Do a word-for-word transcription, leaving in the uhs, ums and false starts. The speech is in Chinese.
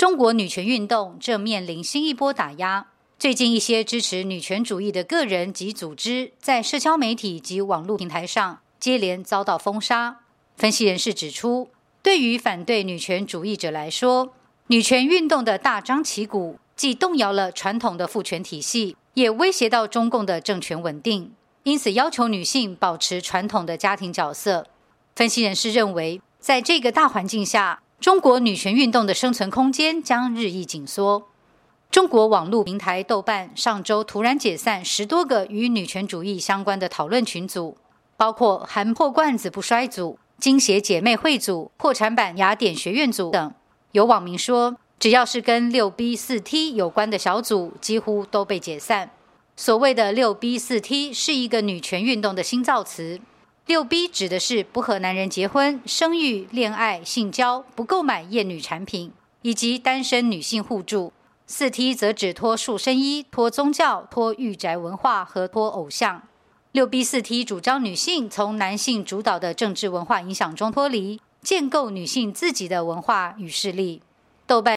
中国女权运动正面临新一波打压。最近一些支持女权主义的个人及组织在社交媒体及网络平台上接连遭到封杀。分析人士指出，对于反对女权主义者来说，女权运动的大张旗鼓既动摇了传统的父权体系，也威胁到中共的政权稳定，因此要求女性保持传统的家庭角色。分析人士认为，在这个大环境下，中国女权运动的生存空间将日益紧缩。中国网络平台豆瓣上周突然解散十多个与女权主义相关的讨论群组，包括含破罐子不摔组、精血姐妹会组、破产版雅典学院组等。有网民说，只要是跟 六 B 四 T 有关的小组几乎都被解散。所谓的 六 B 四 T 是一个女权运动的新造词， 六 B 指的是不和男人结婚、生育、恋爱、性交、不购买厌女产品，以及单身女性互助。四 T 则指脱束身衣、脱宗教、脱御宅文化和脱偶像。六 B 四 T 主张女性从男性主导的政治文化影响中脱离，建构女性自己的文化与势力。豆瓣